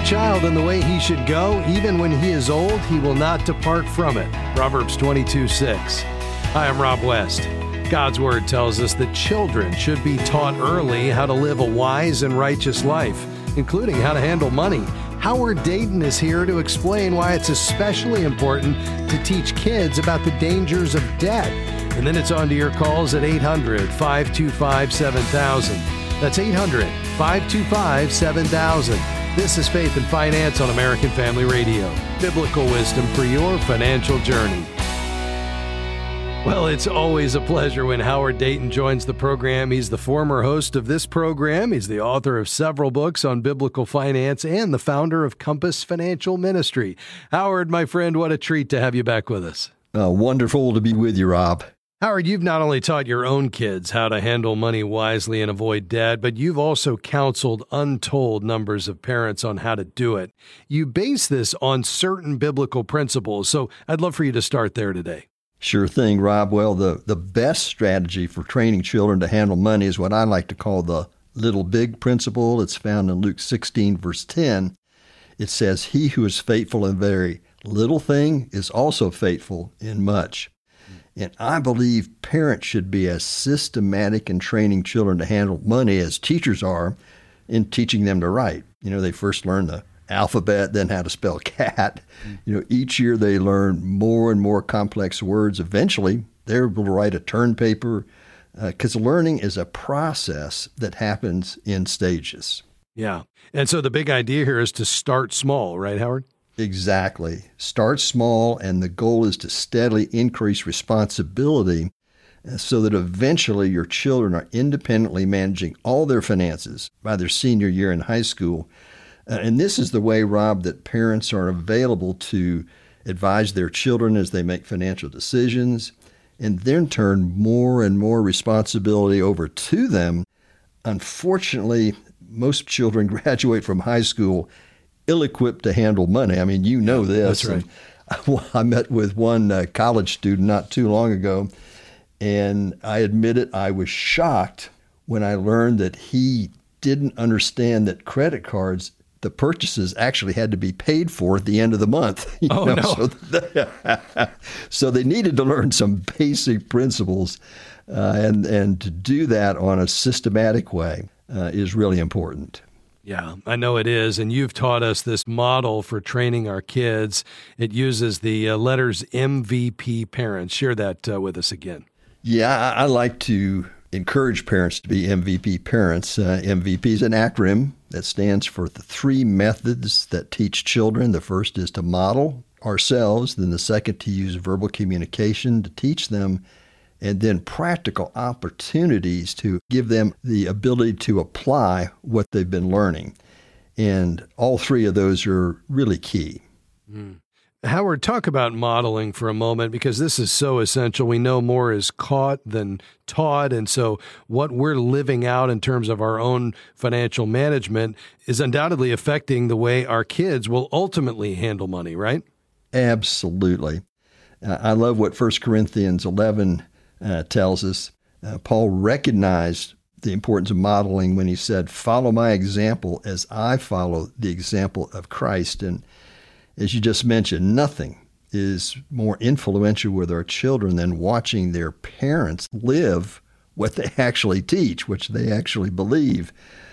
child in the way he should go. Even when he is old, he will not depart from it. Proverbs 22:6. Hi, I'm Rob West. God's Word tells us that children should be taught early how to live a wise and righteous life, including how to handle money. Howard Dayton is here to explain why it's especially important to teach kids about the dangers of debt. And then it's on to your calls at 800-525-7000. That's 800-525-7000. This is Faith and Finance on American Family Radio. Biblical wisdom for your financial journey. Well, it's always a pleasure when Howard Dayton joins the program. He's the former host of this program. He's the author of several books on biblical finance and the founder of Compass Financial Ministry. Howard, my friend, what a treat to have you back with us. Wonderful to be with you, Rob. Howard, you've not only taught your own kids how to handle money wisely and avoid debt, but you've also counseled untold numbers of parents on how to do it. You base this on certain biblical principles, so I'd love for you to start there today. Sure thing, Rob. Well, the best strategy for training children to handle money is what I like to call the little big principle. It's found in Luke 16, verse 10. It says, "He who is faithful in very little thing is also faithful in much." And I believe parents should be as systematic in training children to handle money as teachers are in teaching them to write. They first learn the alphabet, then how to spell cat. Each year they learn more and more complex words. Eventually, they're able to write a turn paper because learning is a process that happens in stages. Yeah. And so the big idea here is to start small, right, Howard? Exactly. Start small, and the goal is to steadily increase responsibility so that eventually your children are independently managing all their finances by their senior year in high school. And this is the way, Rob, that parents are available to advise their children as they make financial decisions and then turn more and more responsibility over to them. Unfortunately, most children graduate from high school ill-equipped to handle money. I mean, you know this. That's right. I met with one college student not too long ago, and I admit it, I was shocked when I learned that he didn't understand that credit cards, the purchases actually had to be paid for at the end of the month. No. So they needed to learn some basic principles, and to do that on a systematic way is really important. Yeah, I know it is. And you've taught us this model for training our kids. It uses the letters MVP parents. Share that with us again. Yeah, I like to encourage parents to be MVP parents. MVP is an acronym that stands for the three methods that teach children. The first is to model ourselves. Then the second, to use verbal communication to teach them. And then practical opportunities to give them the ability to apply what they've been learning. And all three of those are really key. Howard, talk about modeling for a moment, because this is so essential. We know more is caught than taught. And so what we're living out in terms of our own financial management is undoubtedly affecting the way our kids will ultimately handle money, right? Absolutely. I love what 1 Corinthians 11 tells us. Paul recognized the importance of modeling when he said, "Follow my example as I follow the example of Christ." And as you just mentioned, nothing is more influential with our children than watching their parents live what they actually teach, which they actually believe.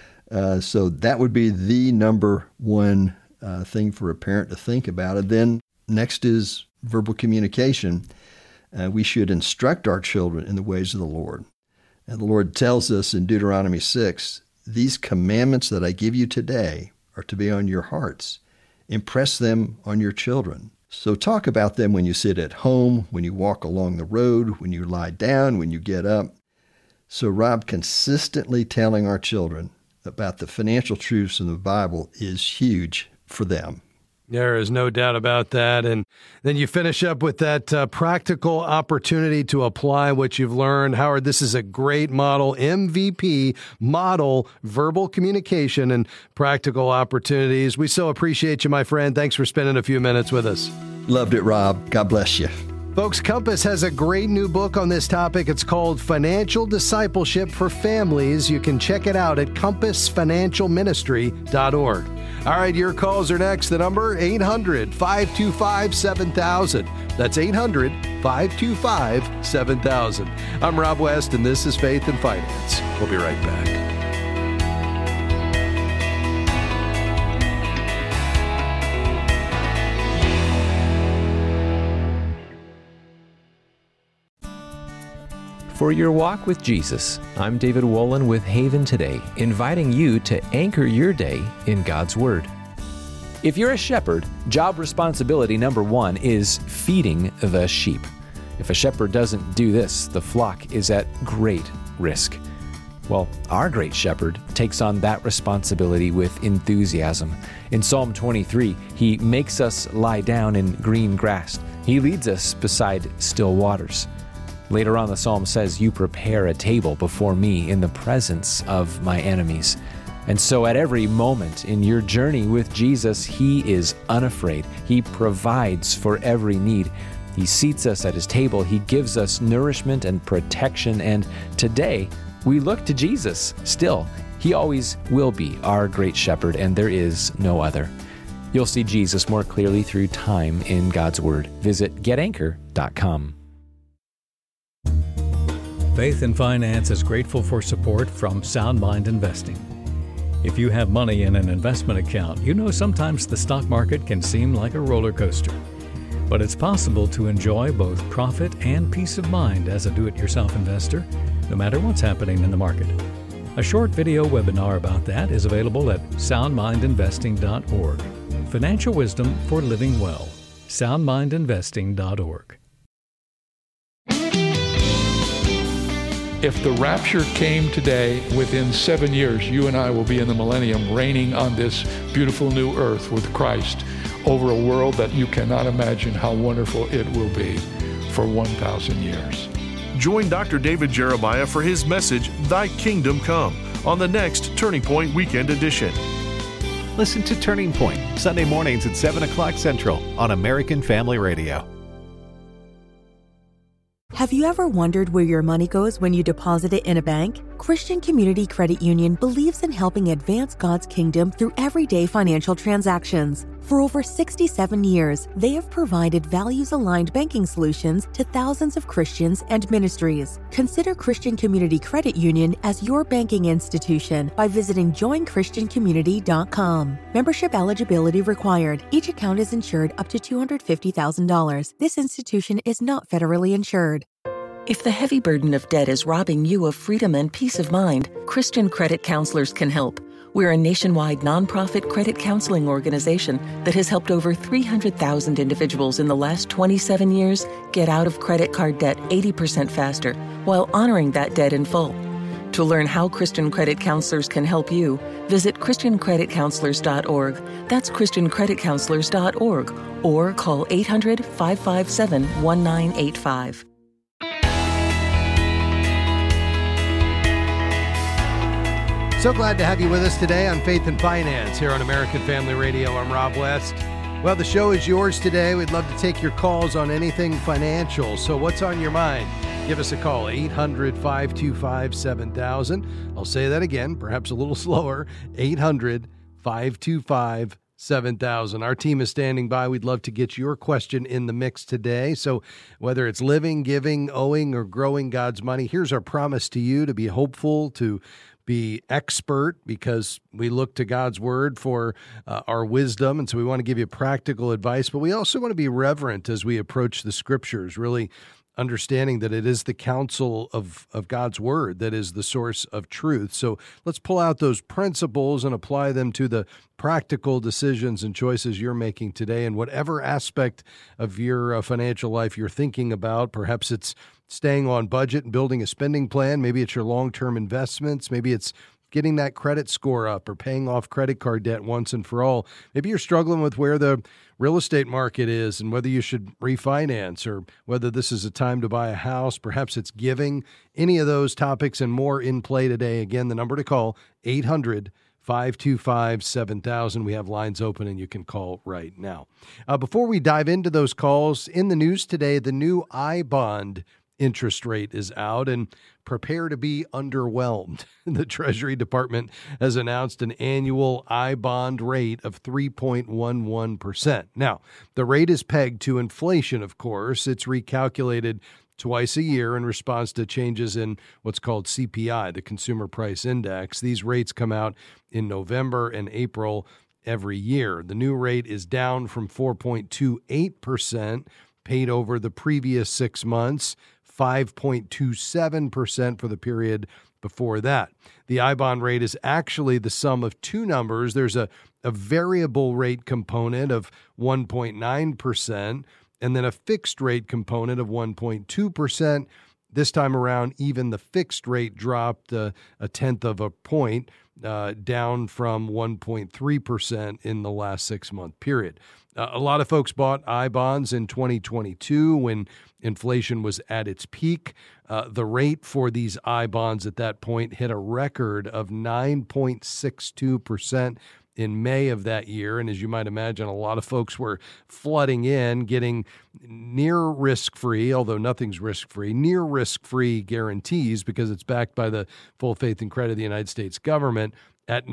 So that would be the number one thing for a parent to think about. And then next is verbal communication. We should instruct our children in the ways of the Lord. And the Lord tells us in Deuteronomy 6, "These commandments that I give you today are to be on your hearts. Impress them on your children." So talk about them when you sit at home, when you walk along the road, when you lie down, when you get up. So, Rob, consistently telling our children about the financial truths in the Bible is huge for them. There is no doubt about that. And then you finish up with that practical opportunity to apply what you've learned. Howard, this is a great model, MVP, model verbal communication and practical opportunities. We so appreciate you, my friend. Thanks for spending a few minutes with us. Loved it, Rob. God bless you. Folks, Compass has a great new book on this topic. It's called Financial Discipleship for Families. You can check it out at compassfinancialministry.org. All right, your calls are next. The number, 800-525-7000. That's 800-525-7000. I'm Rob West, and this is Faith and Finance. We'll be right back. For your walk with Jesus, I'm David Wolin with Haven Today, inviting you to anchor your day in God's Word. If you're a shepherd, job responsibility number one is feeding the sheep. If a shepherd doesn't do this, the flock is at great risk. Well, our great shepherd takes on that responsibility with enthusiasm. In Psalm 23, he makes us lie down in green grass. He leads us beside still waters. Later on, the psalm says, "You prepare a table before me in the presence of my enemies." And so at every moment in your journey with Jesus, he is unafraid. He provides for every need. He seats us at his table. He gives us nourishment and protection. And today, we look to Jesus still. He always will be our great shepherd, and there is no other. You'll see Jesus more clearly through time in God's Word. Visit getanchor.com. Faith and Finance is grateful for support from Sound Mind Investing. If you have money in an investment account, you know sometimes the stock market can seem like a roller coaster. But it's possible to enjoy both profit and peace of mind as a do-it-yourself investor, no matter what's happening in the market. A short video webinar about that is available at soundmindinvesting.org. Financial wisdom for living well. soundmindinvesting.org. If the rapture came today, within 7 years, you and I will be in the millennium reigning on this beautiful new earth with Christ over a world that you cannot imagine how wonderful it will be for 1,000 years. Join Dr. David Jeremiah for his message, Thy Kingdom Come, on the next Turning Point Weekend Edition. Listen to Turning Point, Sunday mornings at 7 o'clock Central on American Family Radio. Have you ever wondered where your money goes when you deposit it in a bank? Christian Community Credit Union believes in helping advance God's kingdom through everyday financial transactions. For over 67 years, they have provided values-aligned banking solutions to thousands of Christians and ministries. Consider Christian Community Credit Union as your banking institution by visiting joinchristiancommunity.com. Membership eligibility required. Each account is insured up to $250,000. This institution is not federally insured. If the heavy burden of debt is robbing you of freedom and peace of mind, Christian Credit Counselors can help. We're a nationwide nonprofit credit counseling organization that has helped over 300,000 individuals in the last 27 years get out of credit card debt 80% faster while honoring that debt in full. To learn how Christian Credit Counselors can help you, visit ChristianCreditCounselors.org. That's ChristianCreditCounselors.org, or call 800-557-1985. So glad to have you with us today on Faith and Finance here on American Family Radio. I'm Rob West. Well, the show is yours today. We'd love to take your calls on anything financial. So what's on your mind? Give us a call, 800-525-7000. I'll say that again, perhaps a little slower, 800-525-7000. Our team is standing by. We'd love to get your question in the mix today. So whether it's living, giving, owing, or growing God's money, here's our promise to you to be hopeful, to be expert, because we look to God's word for our wisdom. And so we want to give you practical advice, but we also want to be reverent as we approach the scriptures, really understanding that it is the counsel of God's word that is the source of truth. So let's pull out those principles and apply them to the practical decisions and choices you're making today in whatever aspect of your financial life you're thinking about. Perhaps it's staying on budget and building a spending plan. Maybe it's your long-term investments. Maybe it's getting that credit score up or paying off credit card debt once and for all. Maybe you're struggling with where the real estate market is and whether you should refinance or whether this is a time to buy a house. Perhaps it's giving. Any of those topics and more in play today. Again, the number to call, 800 525-7000. We have lines open and you can call right now. Before we dive into those calls, in the news today, the new I-bond interest rate is out, and prepare to be underwhelmed. The Treasury Department has announced an annual I-bond rate of 3.11%. Now, the rate is pegged to inflation, of course. It's recalculated twice a year in response to changes in what's called CPI, the Consumer Price Index. These rates come out in November and April every year. The new rate is down from 4.28% paid over the previous 6 months, 5.27% for the period before that. The I-bond rate is actually the sum of two numbers. There's a variable rate component of 1.9%, and then a fixed rate component of 1.2%. This time around, even the fixed rate dropped a tenth of a point, down from 1.3% in the last 6-month period. A lot of folks bought I-bonds in 2022 when inflation was at its peak. The rate for these I-bonds at that point hit a record of 9.62% in May of that year. And as you might imagine, a lot of folks were flooding in, getting near risk-free, although nothing's risk-free, near risk-free guarantees because it's backed by the full faith and credit of the United States government at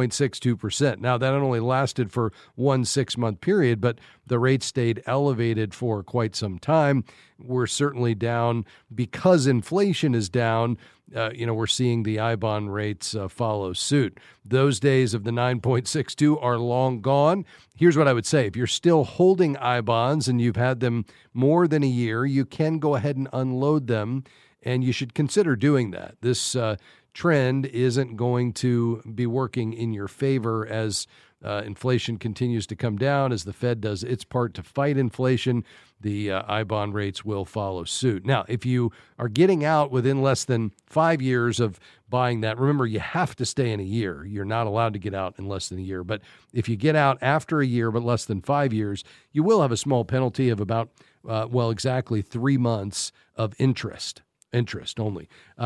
9.62%. Now, that only lasted for 1 6-month period, but the rate stayed elevated for quite some time. We're certainly down because inflation is down. We're seeing the I-bond rates follow suit. Those days of the 9.62 are long gone. Here's what I would say. If you're still holding I-bonds and you've had them more than a year, you can go ahead and unload them, and you should consider doing that. This trend isn't going to be working in your favor as inflation continues to come down, as the Fed does its part to fight inflation. The I-bond rates will follow suit. Now, if you are getting out within less than 5 years of buying that, remember, you have to stay in a year. You're not allowed to get out in less than a year. But if you get out after a year but less than 5 years, you will have a small penalty of about, exactly 3 months of interest only.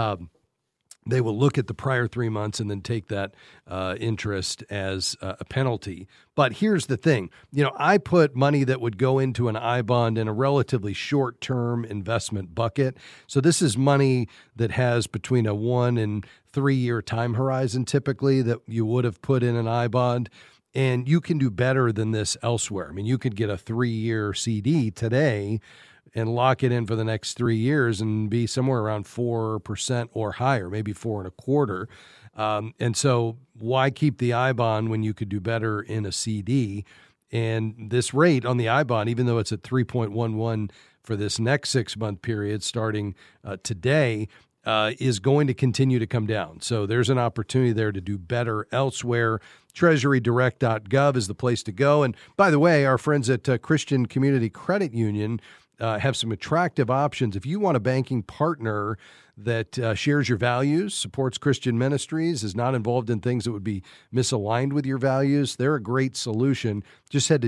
They will look at the prior 3 months and then take that interest as a penalty. But here's the thing. I put money that would go into an I-bond in a relatively short-term investment bucket. So this is money that has between a 1 and 3 year time horizon typically that you would have put in an I-bond. And you can do better than this elsewhere. I mean, you could get a 3-year CD today and lock it in for the next 3 years and be somewhere around 4% or higher, maybe 4.25%. And so why keep the I-bond when you could do better in a CD? And this rate on the I-bond, even though it's at 3.11 for this next 6-month period starting today, is going to continue to come down. So there's an opportunity there to do better elsewhere. TreasuryDirect.gov is the place to go. And by the way, our friends at Christian Community Credit Union have some attractive options. If you want a banking partner that shares your values, supports Christian ministries, is not involved in things that would be misaligned with your values, they're a great solution. Just head to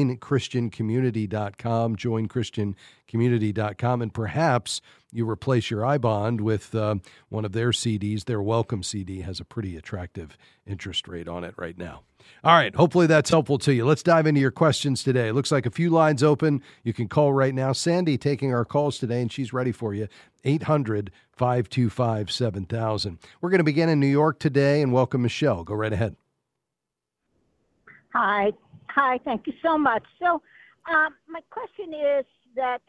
joinchristiancommunity.com, joinchristiancommunity.com, and perhaps you replace your I-bond with one of their CDs. Their Welcome CD has a pretty attractive interest rate on it right now. All right, hopefully that's helpful to you. Let's dive into your questions today. It looks like a few lines open. You can call right now. Sandy taking our calls today, and she's ready for you. 800-525-7000. We're going to begin in New York today and welcome Michelle. Go right ahead. Hi. Thank you so much. So my question is that,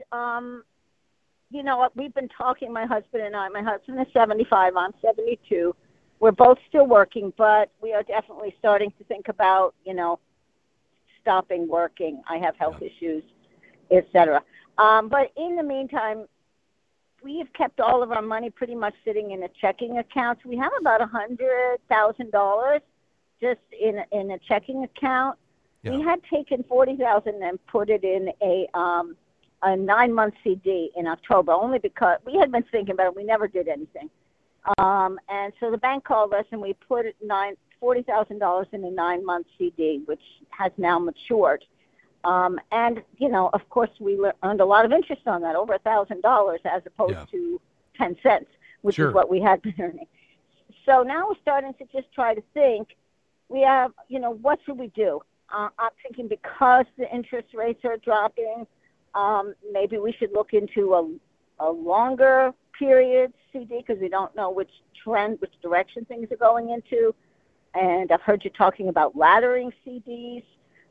we've been talking, my husband and I. My husband is 75. I'm 72. We're both still working, but we are definitely starting to think about, stopping working. I have health issues, etc. But in the meantime, we have kept all of our money pretty much sitting in a checking account. We have about $100,000 just in a checking account. Yeah. We had taken $40,000 and put it in a 9-month CD in October, only because we had been thinking about it. We never did anything. And so the bank called us and we put $40,000 in a 9-month CD, which has now matured. And, of course, we earned a lot of interest on that, over $1,000 as opposed to 10 cents, which is what we had been earning. So now we're starting to just try to think, we have, what should we do? I'm thinking because the interest rates are dropping, maybe we should look into a longer period CD because we don't know which direction things are going into. And I've heard you talking about laddering CDs.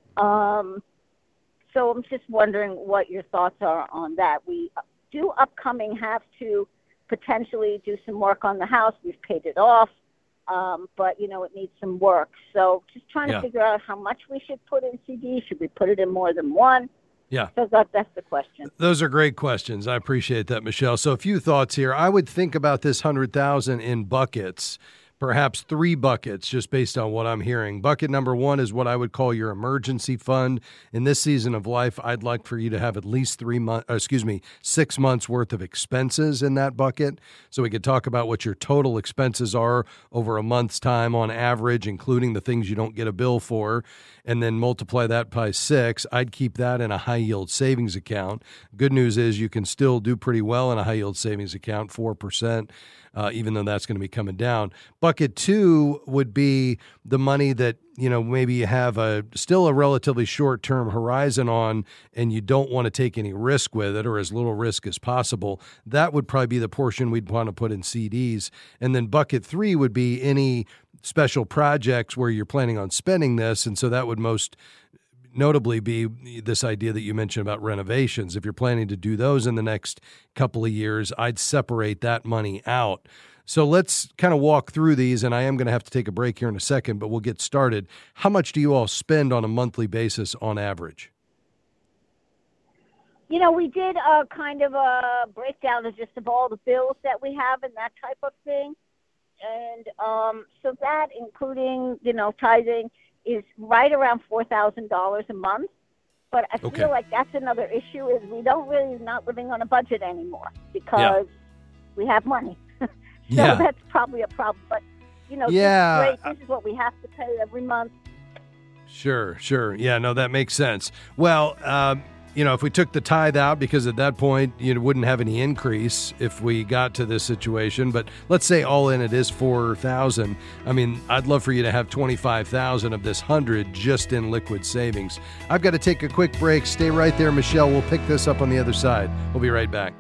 So I'm just wondering what your thoughts are on that. We do upcoming have to potentially do some work on the house. We've paid it off, but, it needs some work. So just trying to figure out how much we should put in CDs. Should we put it in more than one? Yeah. So that's the question. Those are great questions. I appreciate that, Michelle. So a few thoughts here. I would think about this $100,000 in buckets. Perhaps 3 buckets, just based on what I'm hearing. Bucket number 1 is what I would call your emergency fund. In this season of life, I'd like for you to have at least 6 months worth of expenses in that bucket. So we could talk about what your total expenses are over a month's time on average, including the things you don't get a bill for, and then multiply that by 6. I'd keep that in a high-yield savings account. Good news is you can still do pretty well in a high-yield savings account, 4%. Even though that's going to be coming down. Bucket 2 would be the money that, maybe you have still a relatively short-term horizon on and you don't want to take any risk with it or as little risk as possible. That would probably be the portion we'd want to put in CDs. And then bucket 3 would be any special projects where you're planning on spending this. And so that would most notably be this idea that you mentioned about renovations. If you're planning to do those in the next couple of years, I'd separate that money out. So let's kind of walk through these, and I am going to have to take a break here in a second, but we'll get started. How much do you all spend on a monthly basis on average? We did a kind of a breakdown of all the bills that we have and that type of thing. And so that, including, tithing, is right around $4,000 a month. But I feel like that's another issue is we don't really not living on a budget anymore because we have money. So that's probably a problem. But, this is great. This is what we have to pay every month. Sure. Yeah, no, that makes sense. Well, if we took the tithe out, because at that point, you wouldn't have any increase if we got to this situation. But let's say all in it is $4,000. I mean, I'd love for you to have $25,000 of this $100 just in liquid savings. I've got to take a quick break. Stay right there, Michelle. We'll pick this up on the other side. We'll be right back.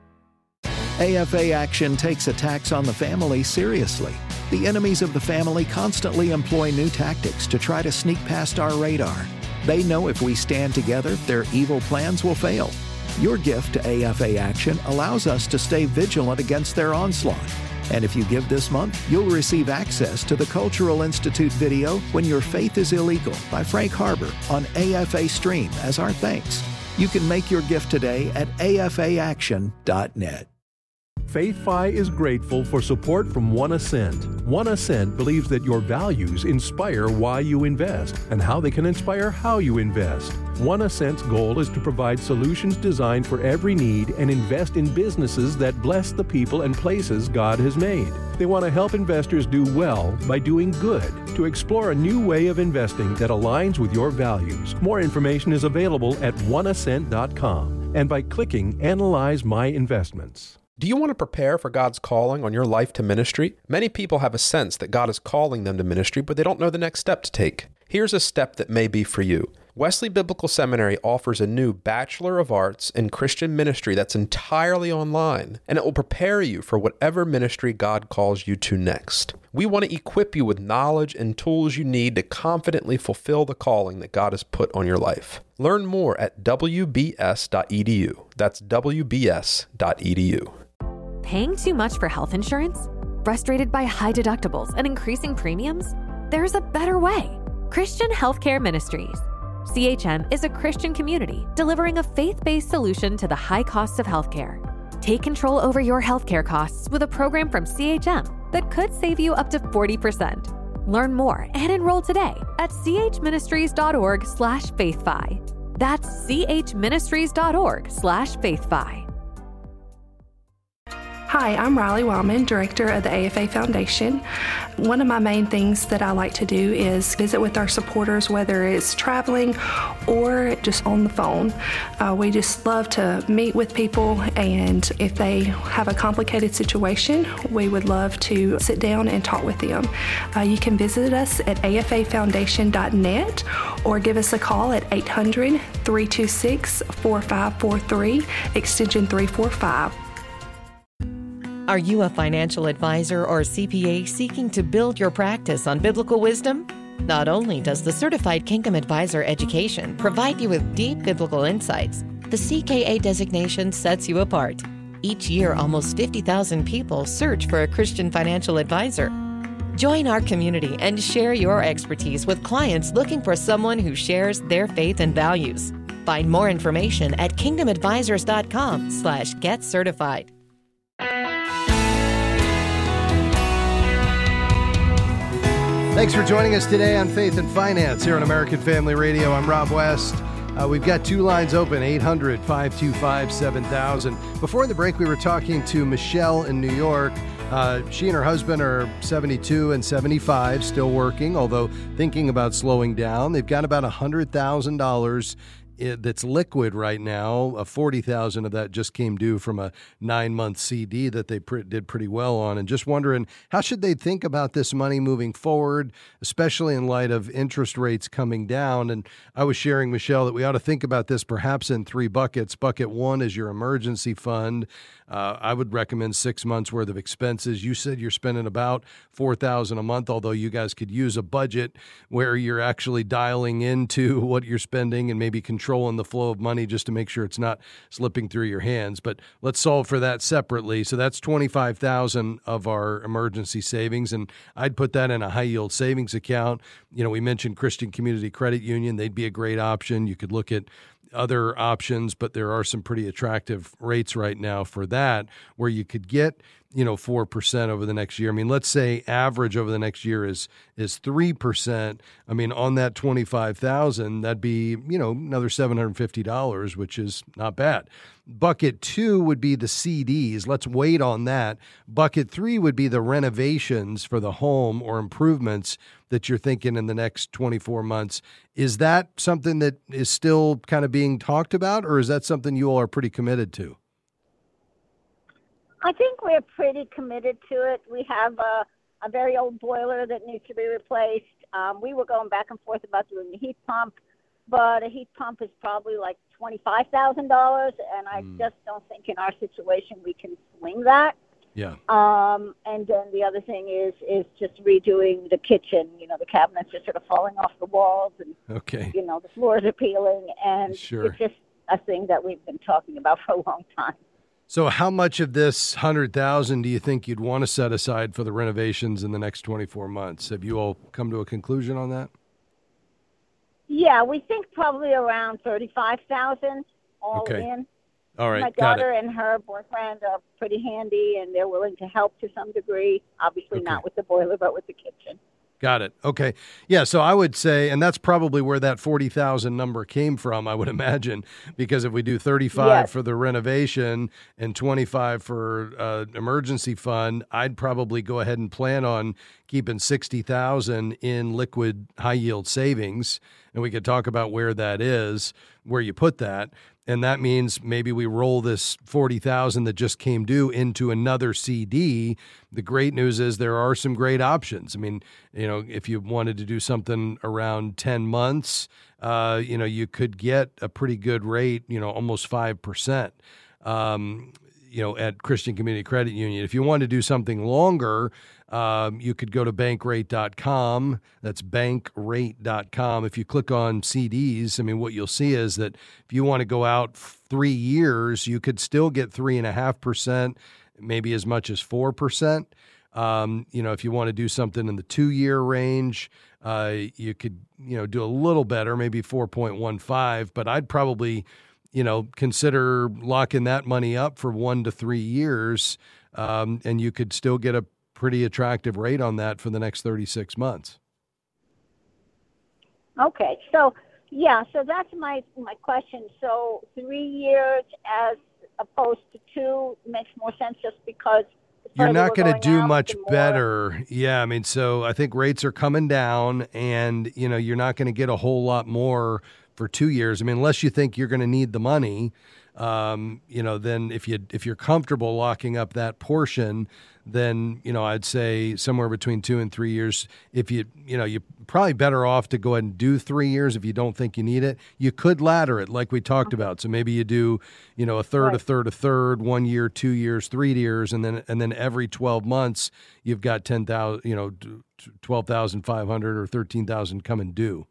AFA Action takes attacks on the family seriously. The enemies of the family constantly employ new tactics to try to sneak past our radar. They know if we stand together, their evil plans will fail. Your gift to AFA Action allows us to stay vigilant against their onslaught. And if you give this month, you'll receive access to the Cultural Institute video When Your Faith is Illegal by Frank Harbor on AFA Stream as our thanks. You can make your gift today at afaaction.net. FaithFi is grateful for support from One Ascent. One Ascent believes that your values inspire why you invest and how they can inspire how you invest. One Ascent's goal is to provide solutions designed for every need and invest in businesses that bless the people and places God has made. They want to help investors do well by doing good, to explore a new way of investing that aligns with your values. More information is available at oneascent.com and by clicking Analyze My Investments. Do you want to prepare for God's calling on your life to ministry? Many people have a sense that God is calling them to ministry, but they don't know the next step to take. Here's a step that may be for you. Wesley Biblical Seminary offers a new Bachelor of Arts in Christian Ministry that's entirely online, and it will prepare you for whatever ministry God calls you to next. We want to equip you with knowledge and tools you need to confidently fulfill the calling that God has put on your life. Learn more at wbs.edu. That's wbs.edu. Paying too much for health insurance? Frustrated by high deductibles and increasing premiums? There's a better way. Christian Healthcare Ministries. CHM is a Christian community delivering a faith-based solution to the high costs of healthcare. Take control over your healthcare costs with a program from CHM that could save you up to 40%. Learn more and enroll today at chministries.org/faithfi. That's chministries.org/faithfi. Hi, I'm Riley Wildman, Director of the AFA Foundation. One of my main things that I like to do is visit with our supporters, whether it's traveling or just on the phone. We just love to meet with people, and if they have a complicated situation, we would love to sit down and talk with them. You can visit us at afafoundation.net or give us a call at 800-326-4543, extension 345. Are you a financial advisor or CPA seeking to build your practice on biblical wisdom? Not only does the Certified Kingdom Advisor education provide you with deep biblical insights, the CKA designation sets you apart. Each year, almost 50,000 people search for a Christian financial advisor. Join our community and share your expertise with clients looking for someone who shares their faith and values. Find more information at kingdomadvisors.com/getcertified. Thanks for joining us today on Faith and Finance here on American Family Radio. I'm Rob West. We've got two lines open, 800-525-7000. Before the break, we were talking to Michelle in New York. She and her husband are 72 and 75, still working, although thinking about slowing down. They've got about $100,000 that's liquid right now. $40,000 of that just came due from a 9-month CD that they did pretty well on. And just wondering, how should they think about this money moving forward, especially in light of interest rates coming down? And I was sharing, Michelle, that we ought to think about this perhaps in 3 buckets. Bucket 1 is your emergency fund. I would recommend 6 months worth of expenses. You said you're spending about $4,000 a month, although you guys could use a budget where you're actually dialing into what you're spending and maybe controlling the flow of money just to make sure it's not slipping through your hands. But let's solve for that separately. So that's $25,000 of our emergency savings, and I'd put that in a high yield savings account. You know, we mentioned Christian Community Credit Union. They'd be a great option. You could look at other options, but there are some pretty attractive rates right now for that, where you could get, 4% over the next year. I mean, let's say average over the next year is 3%. I mean, on that $25,000, that'd be, another $750, which is not bad. Bucket 2 would be the CDs. Let's wait on that. Bucket 3 would be the renovations for the home or improvements that you're thinking in the next 24 months. Is that something that is still kind of being talked about, or is that something you all are pretty committed to? I think we're pretty committed to it. We have a very old boiler that needs to be replaced. We were going back and forth about doing a heat pump, but a heat pump is probably like $25,000, and I just don't think in our situation we can swing that. Yeah. And then the other thing is just redoing the kitchen. The cabinets are sort of falling off the walls, and the floors are peeling, and It's just a thing that we've been talking about for a long time. So how much of this $100,000 do you think you'd want to set aside for the renovations in the next 24 months? Have you all come to a conclusion on that? Yeah, we think probably around $35,000 all in. All right, my daughter and her boyfriend are pretty handy, and they're willing to help to some degree. Obviously not with the boiler, but with the kitchen. Got it. Okay. Yeah, so I would say, and that's probably where that 40,000 number came from, I would imagine, because if we do 35 for the renovation and 25 for emergency fund, I'd probably go ahead and plan on keeping 60,000 in liquid high yield savings, and we could talk about where that is, where you put that. And that means maybe we roll this 40,000 that just came due into another CD. The great news is there are some great options. I mean, if you wanted to do something around 10 months, you could get a pretty good rate, almost 5%, at Christian Community Credit Union. If you want to do something longer, you could go to bankrate.com. That's bankrate.com. If you click on CDs, what you'll see is that if you want to go out 3 years, you could still get 3.5%, maybe as much as 4%. If you want to do something in the 2-year range, you could, do a little better, maybe 4.15, but I'd probably, consider locking that money up for 1 to 3 years, and you could still get a pretty attractive rate on that for the next 36 months. Okay. So that's my question. So 3 years as opposed to 2 makes more sense just because you're not going to do much more better. Yeah, I mean, so I think rates are coming down, and you're not going to get a whole lot more for 2 years. I mean, unless you think you're going to need the money, then if you're comfortable locking up that portion, then I'd say somewhere between 2 and 3 years. If you're probably better off to go ahead and do 3 years if you don't think you need it. You could ladder it like we talked about. So maybe you do a third, a third, 1 year, 2 years, 3 years, and then every 12 months you've got 10,000, 12,500 or 13,000 coming due.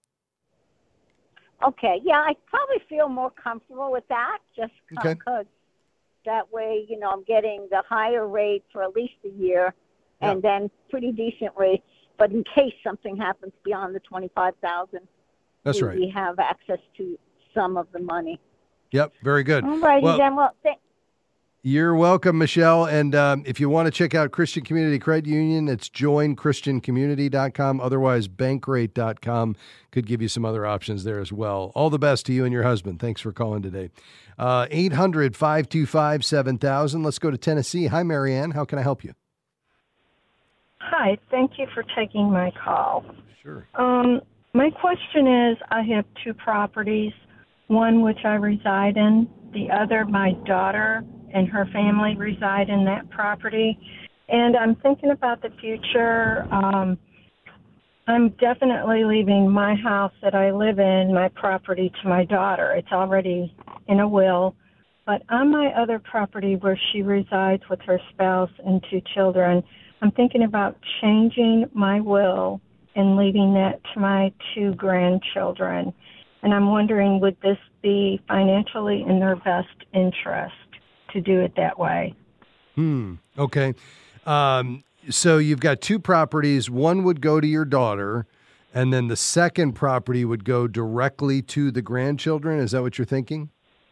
Okay, yeah, I probably feel more comfortable with that just because that way, I'm getting the higher rate for at least a year and then pretty decent rates. But in case something happens beyond the $25,000, that's right. We have access to some of the money. Yep, very good. All righty, then. Well, you're welcome, Michelle. And if you want to check out Christian Community Credit Union, it's joinchristiancommunity.com. Otherwise, bankrate.com could give you some other options there as well. All the best to you and your husband. Thanks for calling today. 800-525-7000. Let's go to Tennessee. Hi, Marianne. How can I help you? Hi. Thank you for taking my call. Sure. My question is, I have 2 properties, one which I reside in, the other my daughter and her family reside in that property. And I'm thinking about the future. I'm definitely leaving my house that I live in, my property, to my daughter. It's already in a will. But on my other property where she resides with her spouse and 2 children, I'm thinking about changing my will and leaving that to my 2 grandchildren. And I'm wondering, would this be financially in their best interest to do it that way? Okay. So you've got 2 properties. One would go to your daughter, and then the second property would go directly to the grandchildren. Is that what you're thinking?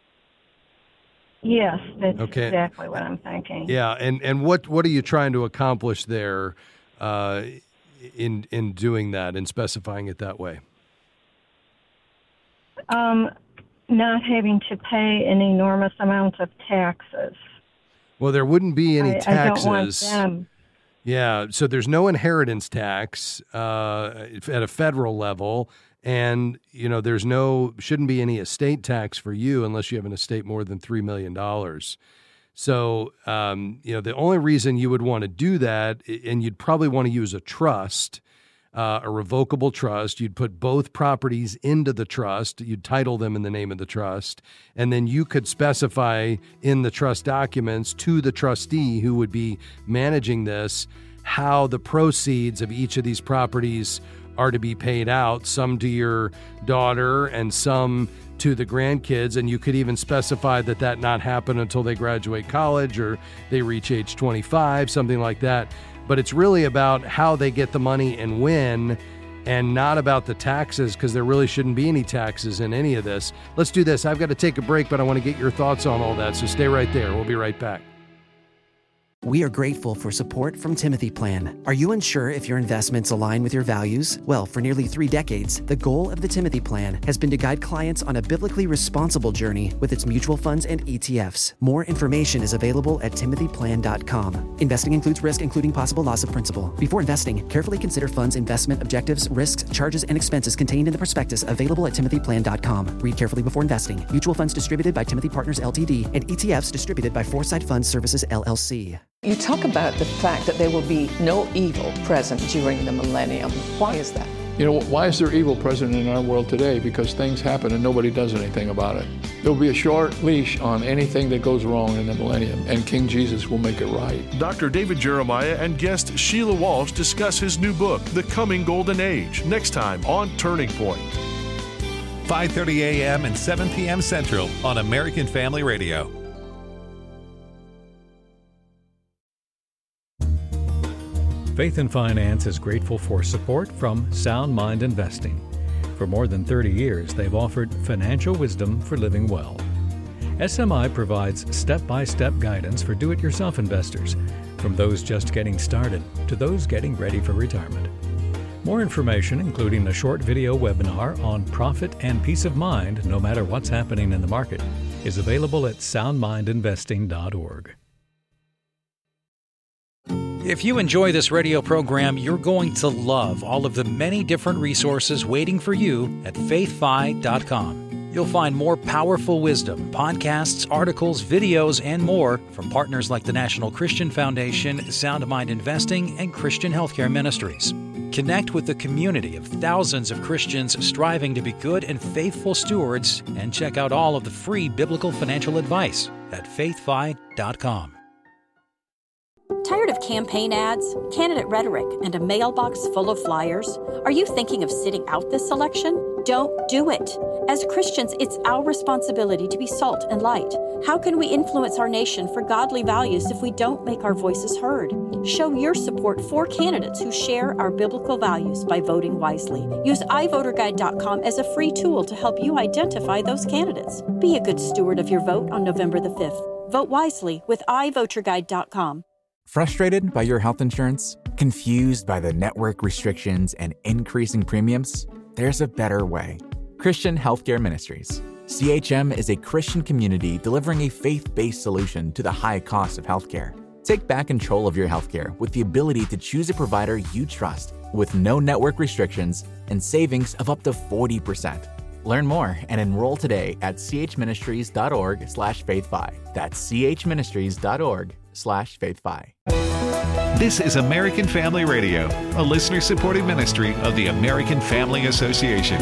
Yes, that's exactly what I'm thinking. Yeah, and what are you trying to accomplish there in doing that and specifying it that way? Not having to pay an enormous amount of taxes. Well, there wouldn't be any taxes. I don't want them. Yeah, so there's no inheritance tax at a federal level, and there's shouldn't be any estate tax for you unless you have an estate more than $3 million. So the only reason you would want to do that, and you'd probably want to use a trust. A revocable trust. You'd put both properties into the trust. You'd title them in the name of the trust. And then you could specify in the trust documents to the trustee who would be managing this how the proceeds of each of these properties are to be paid out, some to your daughter and some to the grandkids. And you could even specify that not happen until they graduate college or they reach age 25, something like that. But it's really about how they get the money and when, and not about the taxes, because there really shouldn't be any taxes in any of this. Let's do this. I've got to take a break, but I want to get your thoughts on all that. So stay right there. We'll be right back. We are grateful for support from Timothy Plan. Are you unsure if your investments align with your values? Well, for nearly 3 decades, the goal of the Timothy Plan has been to guide clients on a biblically responsible journey with its mutual funds and ETFs. More information is available at timothyplan.com. Investing includes risk, including possible loss of principal. Before investing, carefully consider funds' investment objectives, risks, charges, and expenses contained in the prospectus available at timothyplan.com. Read carefully before investing. Mutual funds distributed by Timothy Partners Ltd. and ETFs distributed by Foresight Fund Services LLC. You talk about the fact that there will be no evil present during the millennium. Why is that? Why is there evil present in our world today? Because things happen and nobody does anything about it. There will be a short leash on anything that goes wrong in the millennium, and King Jesus will make it right. Dr. David Jeremiah and guest Sheila Walsh discuss his new book, The Coming Golden Age, next time on Turning Point. 5:30 a.m. and 7 p.m. Central on American Family Radio. Faith and Finance is grateful for support from Sound Mind Investing. For more than 30 years, they've offered financial wisdom for living well. SMI provides step-by-step guidance for do-it-yourself investors, from those just getting started to those getting ready for retirement. More information, including a short video webinar on profit and peace of mind no matter what's happening in the market, is available at soundmindinvesting.org. If you enjoy this radio program, you're going to love all of the many different resources waiting for you at faithfi.com. You'll find more powerful wisdom, podcasts, articles, videos, and more from partners like the National Christian Foundation, Sound Mind Investing, and Christian Healthcare Ministries. Connect with the community of thousands of Christians striving to be good and faithful stewards, and check out all of the free biblical financial advice at faithfi.com. Tired of campaign ads, candidate rhetoric, and a mailbox full of flyers? Are you thinking of sitting out this election? Don't do it. As Christians, it's our responsibility to be salt and light. How can we influence our nation for godly values if we don't make our voices heard? Show your support for candidates who share our biblical values by voting wisely. Use iVoterGuide.com as a free tool to help you identify those candidates. Be a good steward of your vote on November the 5th. Vote wisely with iVoterGuide.com. Frustrated by your health insurance? Confused by the network restrictions and increasing premiums? There's a better way. Christian Healthcare Ministries. CHM is a Christian community delivering a faith-based solution to the high cost of healthcare. Take back control of your healthcare with the ability to choose a provider you trust with no network restrictions and savings of up to 40%. Learn more and enroll today at chministries.org/faithfi. That's chministries.org/faithfi. This is American Family Radio, a listener-supported ministry of the American Family Association.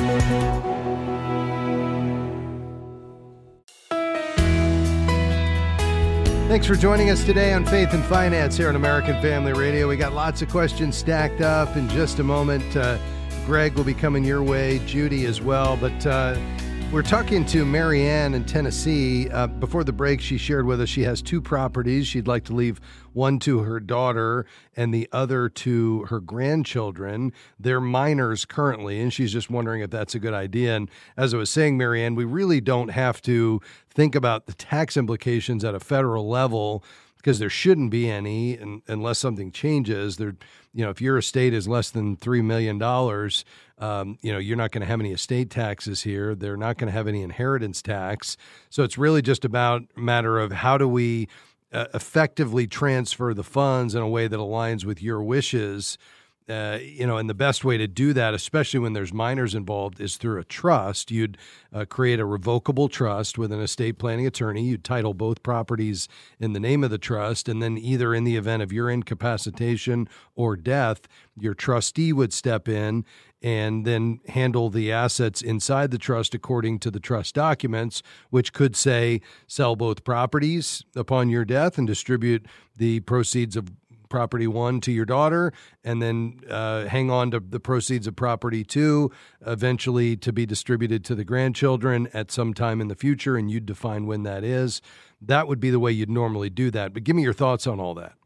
Thanks for joining us today on Faith and Finance here on American Family Radio. We got lots of questions stacked up. In just a moment, Greg will be coming your way, Judy as well. But we're talking to Marianne in Tennessee. Before the break, she shared with us she has two properties. She'd like to leave one to her daughter and the other to her grandchildren. They're minors currently, and she's just wondering if that's a good idea. And as I was saying, Marianne, we really don't have to think about the tax implications at a federal level because there shouldn't be any unless something changes. If your estate is less than $3 million, you're not going to have any estate taxes here. They're not going to have any inheritance tax. So it's really just about a matter of how do we effectively transfer the funds in a way that aligns with your wishes. And the best way to do that, especially when there's minors involved, is through a trust. You'd create a revocable trust with an estate planning attorney. You'd title both properties in the name of the trust, and then either in the event of your incapacitation or death, your trustee would step in and then handle the assets inside the trust according to the trust documents, which could say sell both properties upon your death and distribute the proceeds of property one to your daughter, and then hang on to the proceeds of property two, eventually to be distributed to the grandchildren at some time in the future, and you'd define when that is. That would be the way you'd normally do that. But give me your thoughts on all that.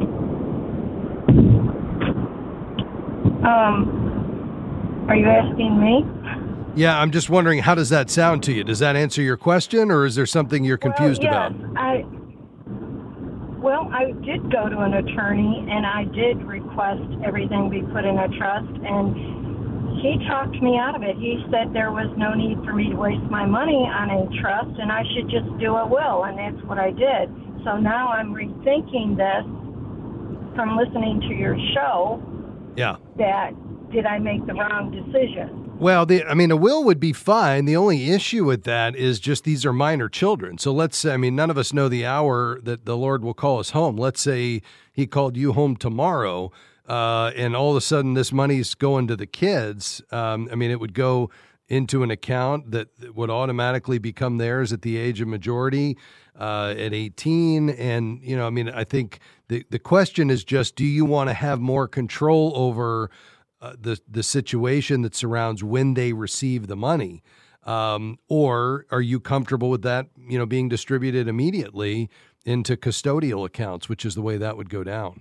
Are you asking me? Yeah, I'm just wondering, how does that sound to you? Does that answer your question, or is there something you're confused about? I did go to an attorney, and I did request everything be put in a trust, and he talked me out of it. He said there was no need for me to waste my money on a trust, and I should just do a will, and that's what I did. So now I'm rethinking this from listening to your show. Yeah. That did I make the wrong decision? Well, a will would be fine. The only issue with that is just these are minor children. So let's say, none of us know the hour that the Lord will call us home. Let's say he called you home tomorrow, and all of a sudden this money's going to the kids. It would go into an account that would automatically become theirs at the age of majority at 18. And, I think the question is just, do you want to have more control over the situation that surrounds when they receive the money, or are you comfortable with that, being distributed immediately into custodial accounts, which is the way that would go down?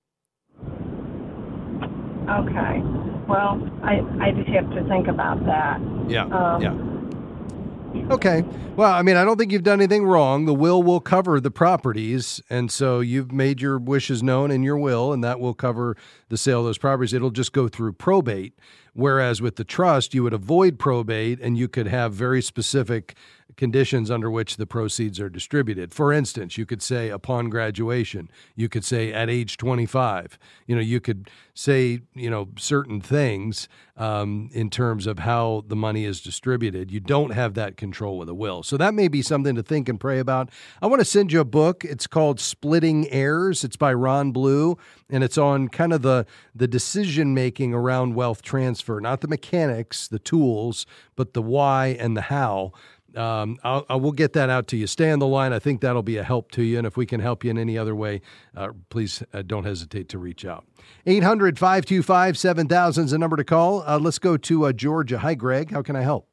Okay. Well, I just have to think about that. Yeah. Okay. Well, I don't think you've done anything wrong. The will cover the properties, and so you've made your wishes known in your will, and that will cover the sale of those properties. It'll just go through probate, whereas with the trust, you would avoid probate, and you could have very specific conditions under which the proceeds are distributed. For instance, you could say upon graduation, you could say at age 25, you could say, certain things in terms of how the money is distributed. You don't have that control with a will. So that may be something to think and pray about. I want to send you a book. It's called Splitting Heirs. It's by Ron Blue, and it's on kind of the decision-making around wealth transfer, not the mechanics, the tools, but the why and the how. I will get that out to you. Stay on the line. I think that'll be a help to you. And if we can help you in any other way, please don't hesitate to reach out. 800-525-7000 is the number to call. Let's go to Georgia. Hi, Greg. How can I help?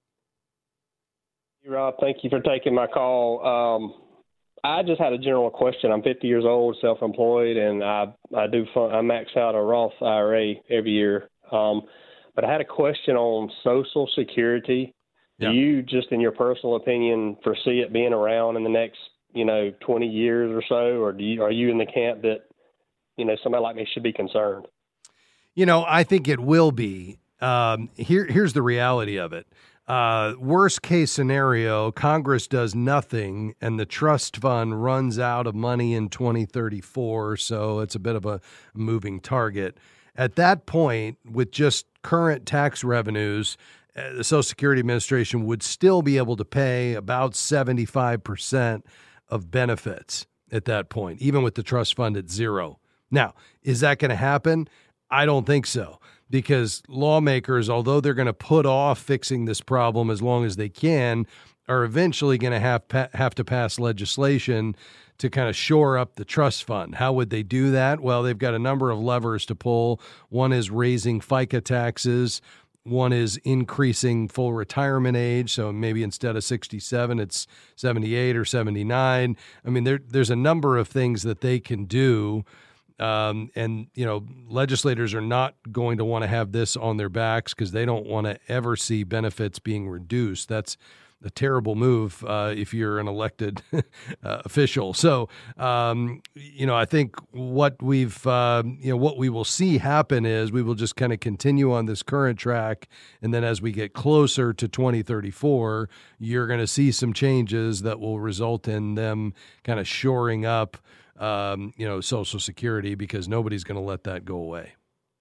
Hey, Rob, thank you for taking my call. I just had a general question. I'm 50 years old, self-employed, and I max out a Roth IRA every year. But I had a question on Social Security. Do you, just in your personal opinion, foresee it being around in the next, 20 years or so? Or are you in the camp that, somebody like me should be concerned? I think it will be. Here's the reality of it. Worst case scenario, Congress does nothing and the trust fund runs out of money in 2034. So it's a bit of a moving target. At that point, with just current tax revenues, the Social Security Administration would still be able to pay about 75% of benefits at that point, even with the trust fund at zero. Now, is that going to happen? I don't think so, because lawmakers, although they're going to put off fixing this problem as long as they can, are eventually going to have to pass legislation to kind of shore up the trust fund. How would they do that? Well, they've got a number of levers to pull. One is raising FICA taxes. One is increasing full retirement age. So maybe instead of 67, it's 78 or 79. I mean, there's a number of things that they can do. And legislators are not going to want to have this on their backs because they don't want to ever see benefits being reduced. That's a terrible move if you're an elected official. So, I think what we will see happen is we will just kind of continue on this current track. And then as we get closer to 2034, you're going to see some changes that will result in them kind of shoring up, Social Security, because nobody's going to let that go away.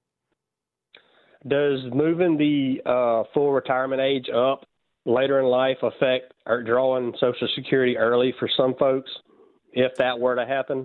Does moving the full retirement age up later in life affect or drawing Social Security early for some folks, if that were to happen?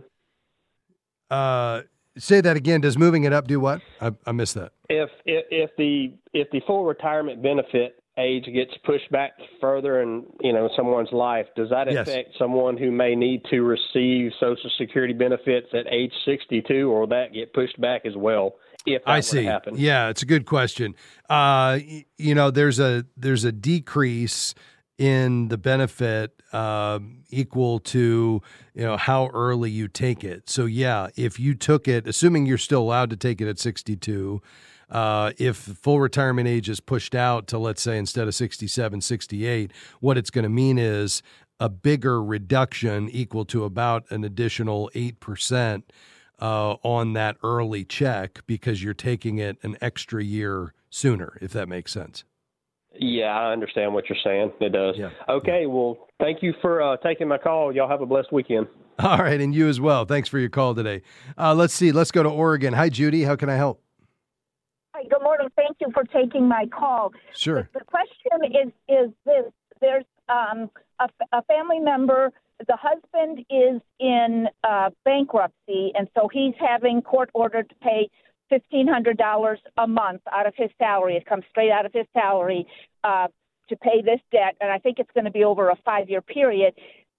Say that again. Does moving it up do what? I missed that. If the full retirement benefit age gets pushed back further in someone's life, does that affect someone who may need to receive Social Security benefits at age 62, or will that get pushed back as well? If that I see. Happen? Yeah, it's a good question. There's a decrease in the benefit equal to how early you take it. So yeah, if you took it, assuming you're still allowed to take it at 62, if full retirement age is pushed out to, let's say, instead of 67, 68, what it's going to mean is a bigger reduction equal to about an additional 8%. On that early check, because you're taking it an extra year sooner, if that makes sense. Yeah, I understand what you're saying. It does. Yeah. Okay, well, thank you for taking my call. Y'all have a blessed weekend. All right, and you as well. Thanks for your call today. Let's see. Let's go to Oregon. Hi, Judy. How can I help? Hi, good morning. Thank you for taking my call. Sure. The question is this. There's a family member. The husband is in bankruptcy, and so he's having court ordered to pay $1,500 a month out of his salary. It comes straight out of his salary to pay this debt, and I think it's going to be over a 5-year period.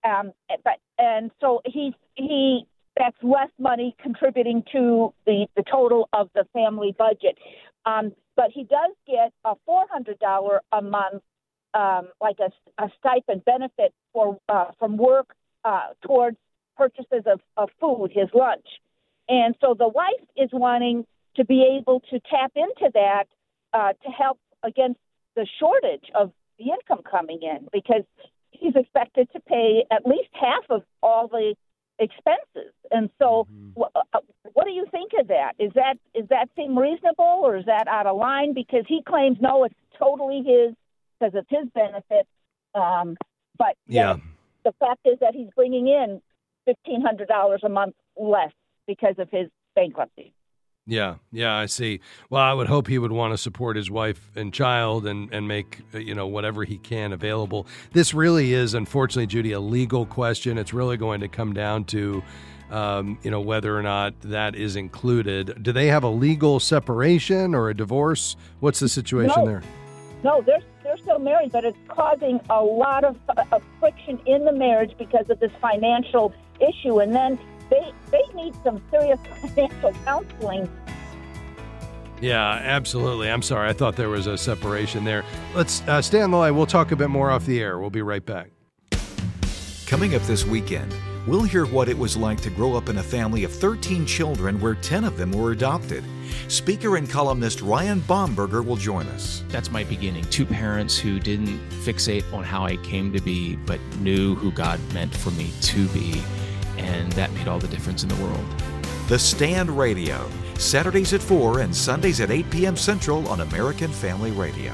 So that's less money contributing to the total of the family budget. But he does get a $400 a month. Like a stipend benefit from work towards purchases of food, his lunch. And so the wife is wanting to be able to tap into that to help against the shortage of the income coming in, because he's expected to pay at least half of all the expenses. And so what do you think of that? Is that seem reasonable, or is that out of line? Because he claims, no, it's totally his, because of his benefit. But yet, the fact is that he's bringing in $1,500 a month less because of his bankruptcy. Yeah, I see. Well, I would hope he would want to support his wife and child and make, whatever he can available. This really is, unfortunately, Judy, a legal question. It's really going to come down to, whether or not that is included. Do they have a legal separation or a divorce? What's the situation there? No, they're still married, but it's causing a lot of friction in the marriage because of this financial issue. And then they need some serious financial counseling. Yeah, absolutely. I'm sorry. I thought there was a separation there. Let's stay on the line. We'll talk a bit more off the air. We'll be right back. Coming up this weekend, we'll hear what it was like to grow up in a family of 13 children where 10 of them were adopted. Speaker and columnist Ryan Baumberger will join us. That's my beginning. Two parents who didn't fixate on how I came to be, but knew who God meant for me to be. And that made all the difference in the world. The Stand Radio, Saturdays at 4 and Sundays at 8 p.m. Central on American Family Radio.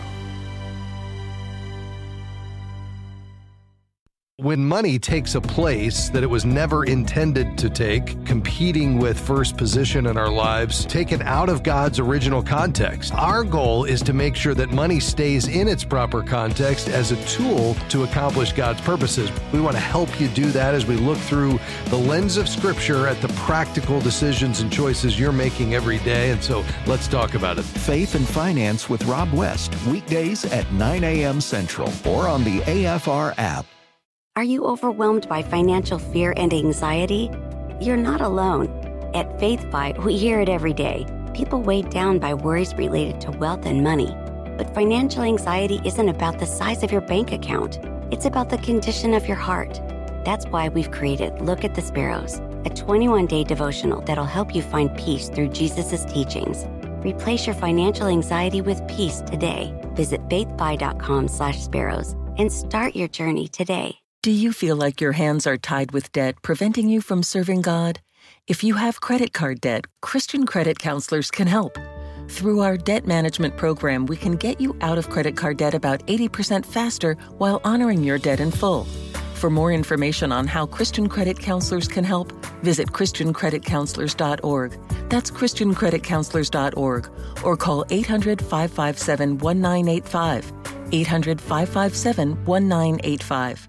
When money takes a place that it was never intended to take, competing with first position in our lives, taken out of God's original context, our goal is to make sure that money stays in its proper context as a tool to accomplish God's purposes. We want to help you do that as we look through the lens of Scripture at the practical decisions and choices you're making every day. And so let's talk about it. Faith and Finance with Rob West, weekdays at 9 a.m. Central or on the AFR app. Are you overwhelmed by financial fear and anxiety? You're not alone. At Faith Fight, we hear it every day. People weighed down by worries related to wealth and money. But financial anxiety isn't about the size of your bank account. It's about the condition of your heart. That's why we've created Look at the Sparrows, a 21-day devotional that'll help you find peace through Jesus' teachings. Replace your financial anxiety with peace today. Visit faithfi.com/sparrows and start your journey today. Do you feel like your hands are tied with debt, preventing you from serving God? If you have credit card debt, Christian Credit Counselors can help. Through our debt management program, we can get you out of credit card debt about 80% faster while honoring your debt in full. For more information on how Christian Credit Counselors can help, visit ChristianCreditCounselors.org. That's ChristianCreditCounselors.org, or call 800-557-1985. 800-557-1985.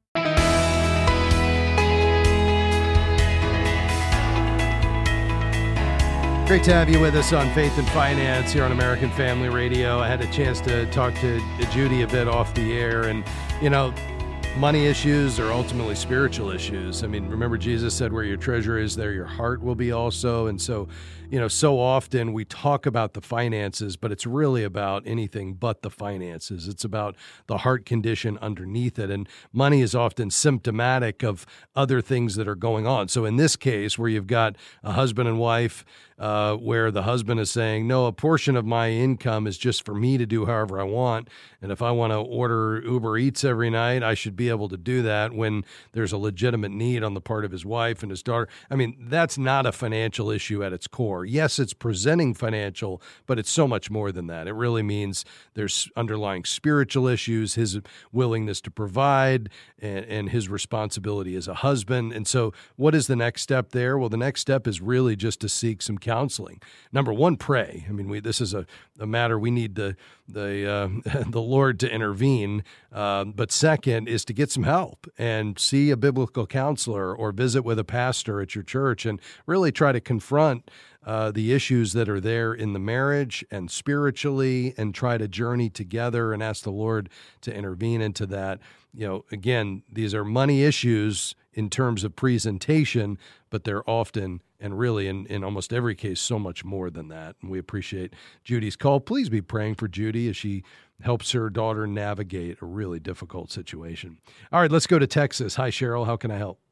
Great to have you with us on Faith and Finance here on American Family Radio. I had a chance to talk to Judy a bit off the air, and, money issues are ultimately spiritual issues. I mean, remember Jesus said, where your treasure is, there your heart will be also. And so, so often we talk about the finances, but it's really about anything but the finances. It's about the heart condition underneath it. And money is often symptomatic of other things that are going on. So in this case, where you've got a husband and wife, where the husband is saying, no, a portion of my income is just for me to do however I want. And if I want to order Uber Eats every night, I should be able to do that when there's a legitimate need on the part of his wife and his daughter. I mean, that's not a financial issue at its core. Yes, it's presenting financial, but it's so much more than that. It really means there's underlying spiritual issues, his willingness to provide, and his responsibility as a husband. And so what is the next step there? Well, the next step is really just to seek some counseling. Number one, pray. I mean, this is a matter we need the Lord to intervene. But second is to get some help and see a biblical counselor or visit with a pastor at your church and really try to confront the issues that are there in the marriage and spiritually, and try to journey together and ask the Lord to intervene into that. Again, these are money issues in terms of presentation, but they're often, and really in almost every case, so much more than that. And we appreciate Judy's call. Please be praying for Judy as she helps her daughter navigate a really difficult situation. All right, let's go to Texas. Hi, Cheryl. How can I help?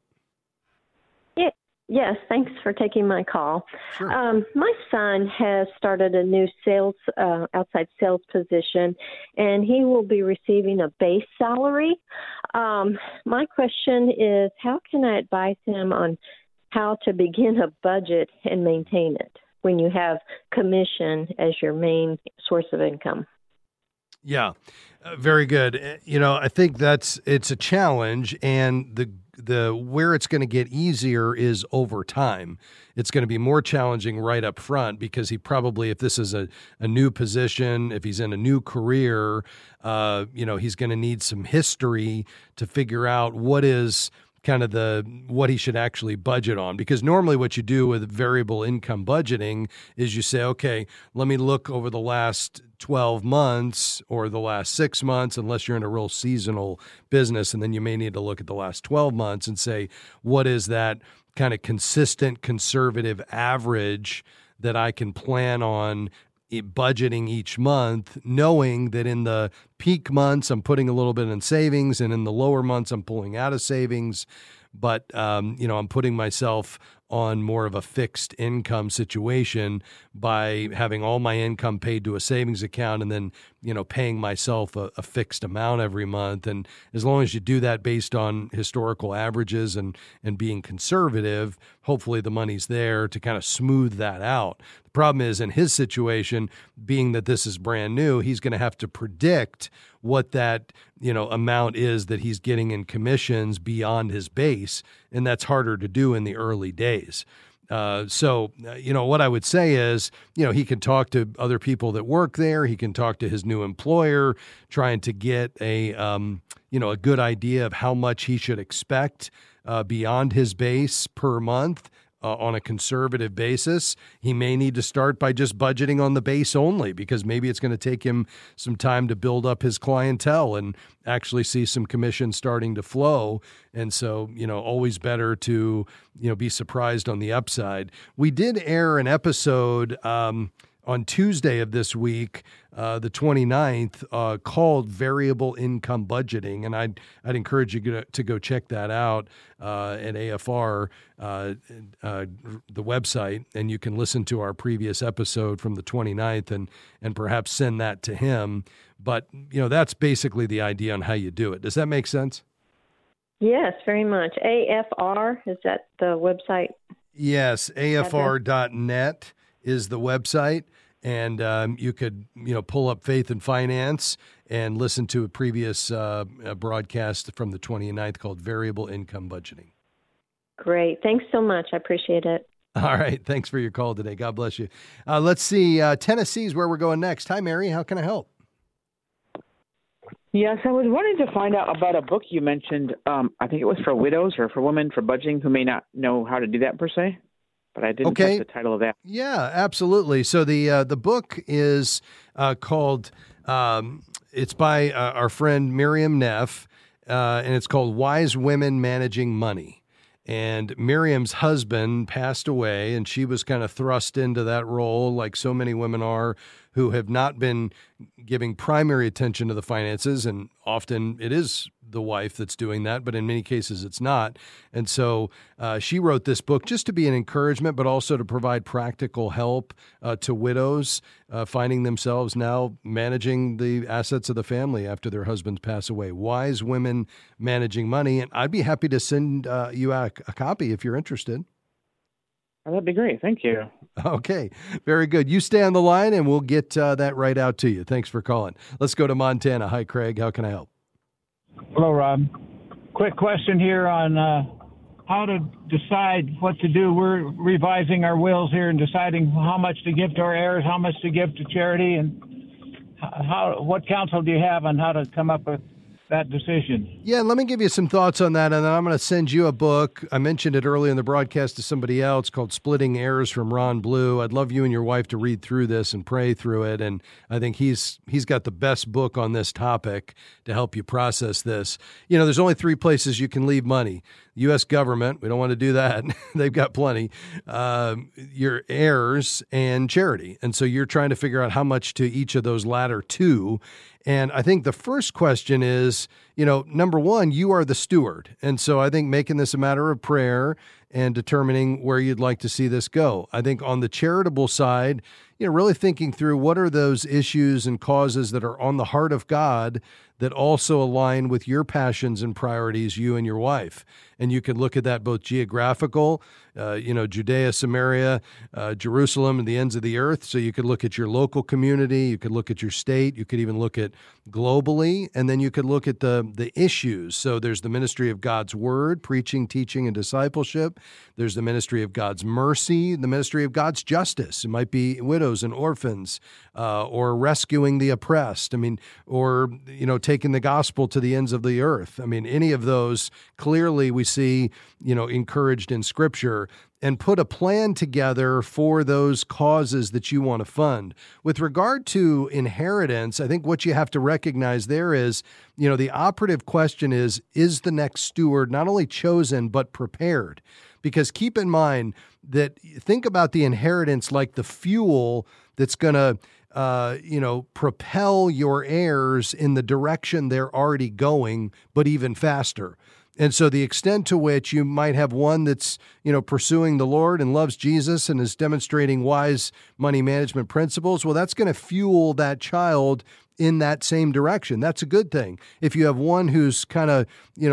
Yes, thanks for taking my call. Sure. My son has started a new outside sales position, and he will be receiving a base salary. My question is, how can I advise him on how to begin a budget and maintain it when you have commission as your main source of income? Yeah, very good. I think it's a challenge, and the where it's going to get easier is over time. It's going to be more challenging right up front because he probably, if this is a new position, if he's in a new career, he's going to need some history to figure out what is kind of what he should actually budget on. Because normally what you do with variable income budgeting is you say, okay, let me look over the last 12 months or the last 6 months, unless you're in a real seasonal business. And then you may need to look at the last 12 months and say, what is that kind of consistent conservative average that I can plan on budgeting each month, knowing that in the peak months, I'm putting a little bit in savings, and in the lower months, I'm pulling out of savings. But, I'm putting myself on more of a fixed income situation by having all my income paid to a savings account and then, paying myself a fixed amount every month. And as long as you do that based on historical averages and being conservative, hopefully the money's there to kind of smooth that out. The problem is in his situation, being that this is brand new, he's going to have to predict what that, amount is that he's getting in commissions beyond his base. And that's harder to do in the early days. What I would say is, he can talk to other people that work there. He can talk to his new employer, trying to get a good idea of how much he should expect beyond his base per month. On a conservative basis. He may need to start by just budgeting on the base only, because maybe it's going to take him some time to build up his clientele and actually see some commissions starting to flow. And so, always better to, be surprised on the upside. We did air an episode on Tuesday of this week, the 29th, called Variable Income Budgeting. And I'd encourage you to go check that out at AFR, the website, and you can listen to our previous episode from the 29th and perhaps send that to him. But, that's basically the idea on how you do it. Does that make sense? Yes, very much. AFR, is that the website? Yes, afr.net is the website. And you could, pull up Faith and Finance and listen to a previous broadcast from the 29th called Variable Income Budgeting. Great. Thanks so much. I appreciate it. All right. Thanks for your call today. God bless you. Let's see. Tennessee is where we're going next. Hi, Mary. How can I help? Yes, I was wanting to find out about a book you mentioned. I think it was for widows or for women for budgeting who may not know how to do that per se. But I didn't catch the title of that. Yeah, absolutely. So the book is called, it's by our friend Miriam Neff, and it's called Wise Women Managing Money. And Miriam's husband passed away, and she was kind of thrust into that role, like so many women are, who have not been giving primary attention to the finances. And often it is the wife that's doing that, but in many cases it's not. And so she wrote this book just to be an encouragement, but also to provide practical help to widows finding themselves now managing the assets of the family after their husbands pass away. Wise Women Managing Money. And I'd be happy to send you a copy if you're interested. Oh, that'd be great. Thank you. Okay, very good. You stay on the line and we'll get that right out to you. Thanks for calling. Let's go to Montana. Hi, Craig. How can I help? Hello, Rob. Quick question here on how to decide what to do. We're revising our wills here and deciding how much to give to our heirs, how much to give to charity, and what counsel do you have on how to come up with that decision? Yeah, let me give you some thoughts on that, and then I'm going to send you a book. I mentioned it earlier in the broadcast to somebody else called Splitting Heirs from Ron Blue. I'd love you and your wife to read through this and pray through it, and I think he's got the best book on this topic to help you process this. There's only 3 places you can leave money. The U.S. government, we don't want to do that. They've got plenty. Your heirs and charity. And so you're trying to figure out how much to each of those latter 2. And I think the first question is, number one, you are the steward. And so I think making this a matter of prayer and determining where you'd like to see this go. I think on the charitable side, really thinking through what are those issues and causes that are on the heart of God that also align with your passions and priorities, you and your wife. And you can look at that both geographical, Judea, Samaria, Jerusalem, and the ends of the earth. So you could look at your local community, you could look at your state, you could even look at globally, and then you could look at the issues. So there's the ministry of God's word, preaching, teaching, and discipleship. There's the ministry of God's mercy, the ministry of God's justice. It might be widows and orphans, or rescuing the oppressed. Or taking the gospel to the ends of the earth. Any of those clearly we see, encouraged in Scripture, and put a plan together for those causes that you want to fund. With regard to inheritance, I think what you have to recognize there is, the operative question is the next steward not only chosen, but prepared? Because keep in mind that think about the inheritance like the fuel that's going to propel your heirs in the direction they're already going, but even faster. And so the extent to which you might have one that's, pursuing the Lord and loves Jesus and is demonstrating wise money management principles, well, that's going to fuel that child in that same direction. That's a good thing. If you have one who's kind of,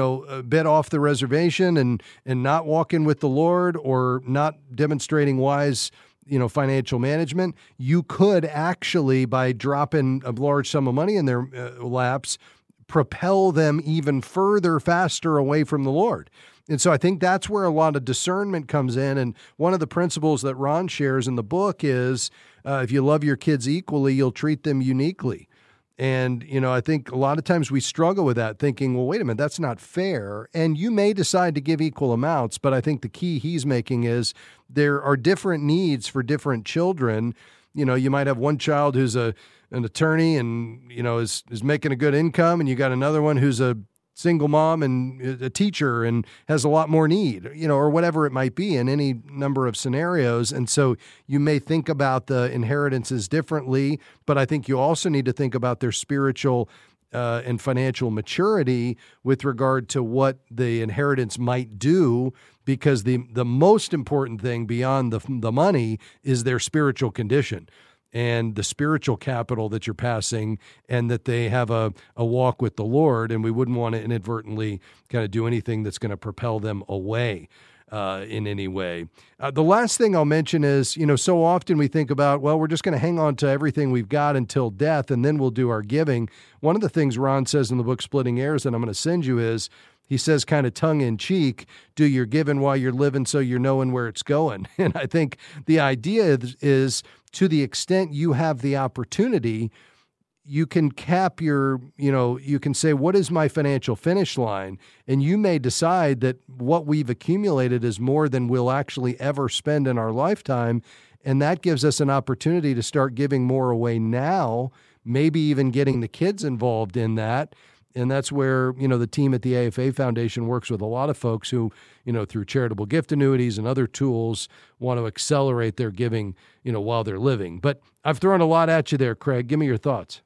a bit off the reservation and not walking with the Lord or not demonstrating wise financial management, you could actually, by dropping a large sum of money in their laps, propel them even further, faster away from the Lord. And so I think that's where a lot of discernment comes in. And one of the principles that Ron shares in the book is if you love your kids equally, you'll treat them uniquely. And, I think a lot of times we struggle with that, thinking, well, wait a minute, that's not fair. And you may decide to give equal amounts, but I think the key he's making is there are different needs for different children. You might have one child who's an attorney and, is making a good income, and you got another one who's a single mom and a teacher and has a lot more need, or whatever it might be in any number of scenarios. And so you may think about the inheritances differently, but I think you also need to think about their spiritual and financial maturity with regard to what the inheritance might do, because the most important thing beyond the money is their spiritual condition and the spiritual capital that you're passing, and that they have a walk with the Lord. And we wouldn't want to inadvertently kind of do anything that's going to propel them away in any way. The last thing I'll mention is, so often we think about, well, we're just going to hang on to everything we've got until death, and then we'll do our giving. One of the things Ron says in the book Splitting Heirs that I'm going to send you is, he says kind of tongue in cheek, do your giving while you're living so you're knowing where it's going. And I think the idea is to the extent you have the opportunity, you can cap your, you can say, what is my financial finish line? And you may decide that what we've accumulated is more than we'll actually ever spend in our lifetime. And that gives us an opportunity to start giving more away now, maybe even getting the kids involved in that. And that's where, the team at the AFA Foundation works with a lot of folks who, through charitable gift annuities and other tools, want to accelerate their giving, while they're living. But I've thrown a lot at you there, Craig. Give me your thoughts.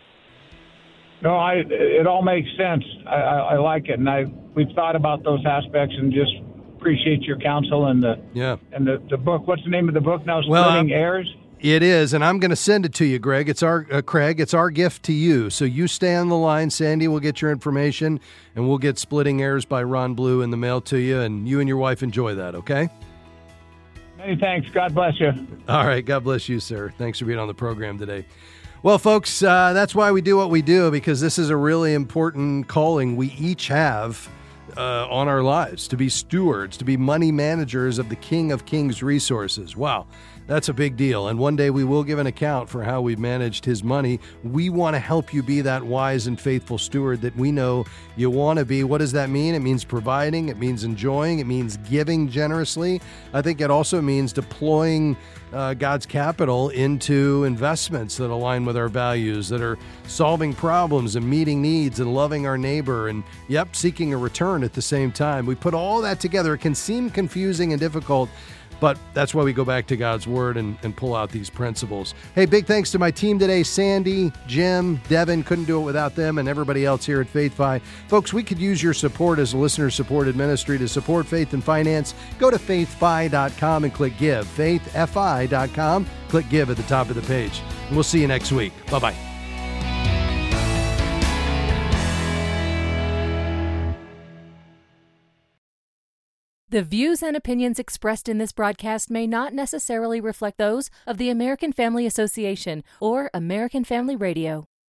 No, it all makes sense. I like it. And we've thought about those aspects and just appreciate your counsel and the book. What's the name of the book now? Splitting Heirs? It is, and I'm going to send it to you, Greg. It's Craig. It's our gift to you. So you stay on the line. Sandy will get your information, and we'll get Splitting Heirs by Ron Blue in the mail to you, and you and your wife enjoy that, okay? Many thanks. God bless you. All right. God bless you, sir. Thanks for being on the program today. Well, folks, that's why we do what we do, because this is a really important calling we each have on our lives, to be stewards, to be money managers of the King of Kings resources. Wow. That's a big deal. And one day we will give an account for how we've managed his money. We want to help you be that wise and faithful steward that we know you want to be. What does that mean? It means providing. It means enjoying. It means giving generously. I think it also means deploying God's capital into investments that align with our values, that are solving problems and meeting needs and loving our neighbor and, seeking a return at the same time. We put all that together. It can seem confusing and difficult, But that's why we go back to God's Word and pull out these principles. Hey, big thanks to my team today, Sandy, Jim, Devin. Couldn't do it without them, and everybody else here at FaithFi. Folks, we could use your support as a listener-supported ministry to support Faith and Finance. Go to faithfi.com and click Give. faithfi.com, click Give at the top of the page. And we'll see you next week. Bye-bye. The views and opinions expressed in this broadcast may not necessarily reflect those of the American Family Association or American Family Radio.